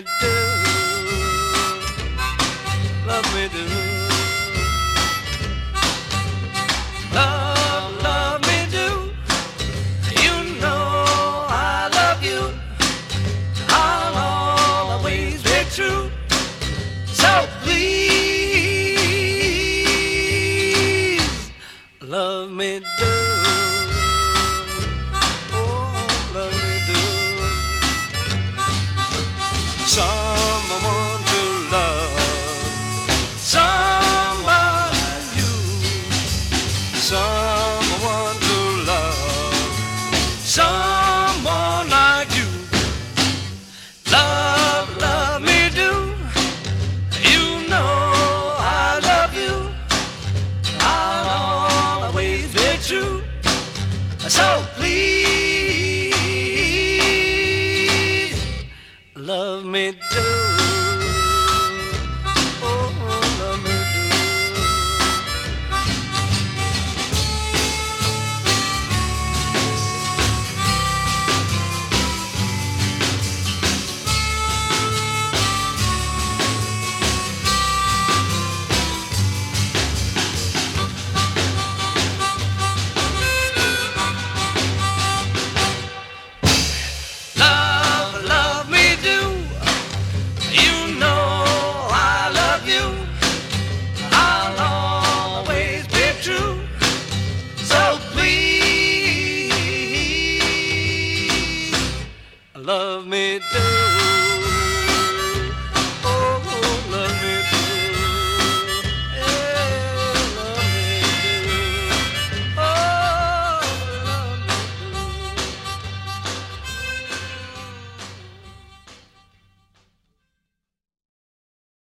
do, love me do, love me do. You know I love you. I'll always be true. So please, love me do. Oh, love me do. Someone to love, someone like you, someone to love, someone like you. Love me do. You know I love you. I'll always be true. So please, love me do.